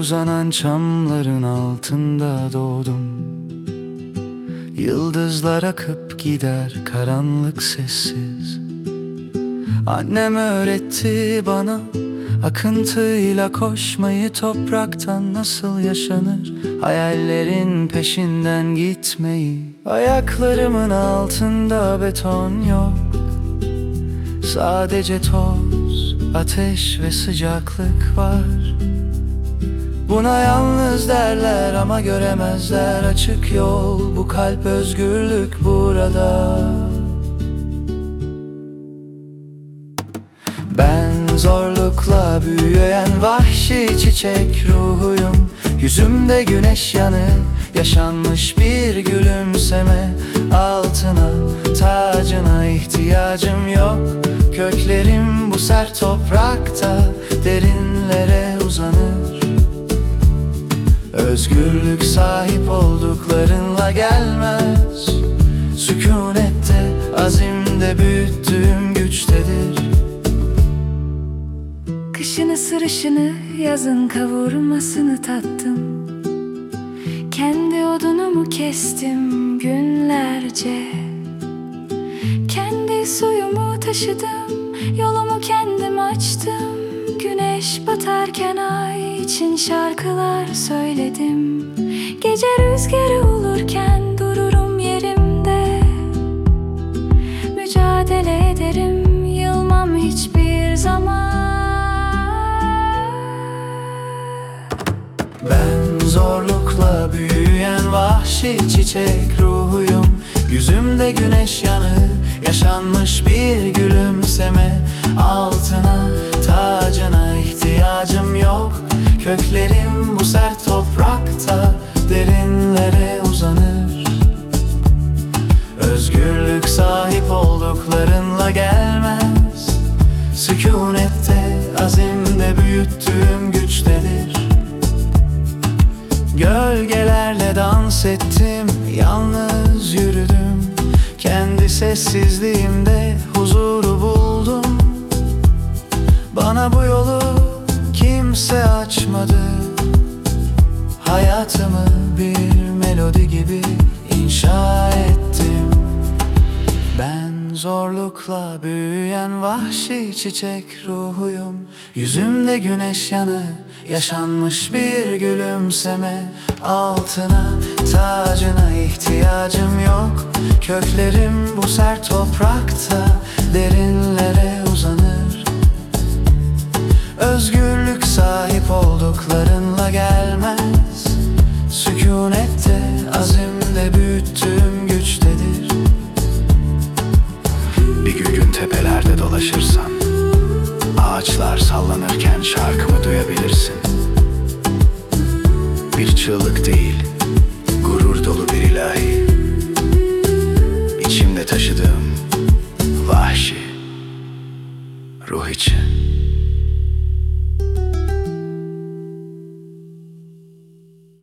uzanan çamların altında doğdum. Yıldızlar akıp gider karanlık sessiz. Annem öğretti bana akıntıyla koşmayı, topraktan nasıl yaşanır, hayallerin peşinden gitmeyi. Ayaklarımın altında beton yok, sadece toz, ateş ve sıcaklık var. Buna yalnız derler ama göremezler açık yol. Bu kalp, özgürlük burada. Ben zorlukla büyüyen vahşi çiçek ruhuyum. Yüzümde güneş yanı, yaşanmış bir gülümseme. Altına, tacına ihtiyacım yok. Köklerim bu sert toprakta, derinlere uzanır. Özgürlük sahip olduklarınla gelmez. Sükunette, azimde büyüttüğüm güçtedir. Kışın ısırışını, yazın kavurmasını tattım. Kendi odunumu kestim günlerce. Kendi suyumu taşıdım, yolumu kendim açtım. Güneş batarken ay için şarkılar söyledim. Gece rüzgarı olurken dururum yerimde. Mücadele ederim, yılmam hiçbir zaman. Ben zorlukla büyüyen vahşi çiçek ruhuyum. Yüzümde güneş yanı, yaşanmış bir gülümseme. Altına, tacına ihtiyacım yok. Köklerim bu sert toprakta, derinlere uzanır. Özgürlük sahip olduklarınla gelmez. Sükunette, azimde büyüttüğüm güçtedir. Gölgelerle dans ettim, yalnız yürüdüm. Kendi sessizliğimde huzuru buldum. Bana bu yolu kimse açmadı. Hayatımı bir melodi gibi inşa ettim. Ben zorlukla büyüyen vahşi çiçek ruhuyum. Yüzümde güneş yanı, yaşanmış bir gülümseme. Altına, tacına ihtiyacım yok. Köklerim bu sert toprakta, derinlere uzanır. Özgürlük sahip olduklarınla gelmez. Sükunette, azimde büyüttüğüm güçtedir. Bir gün tepelerde dolaşırsan, ağaçlar sallanırken şarkımı duyabilirsin. Bir çığlık değil,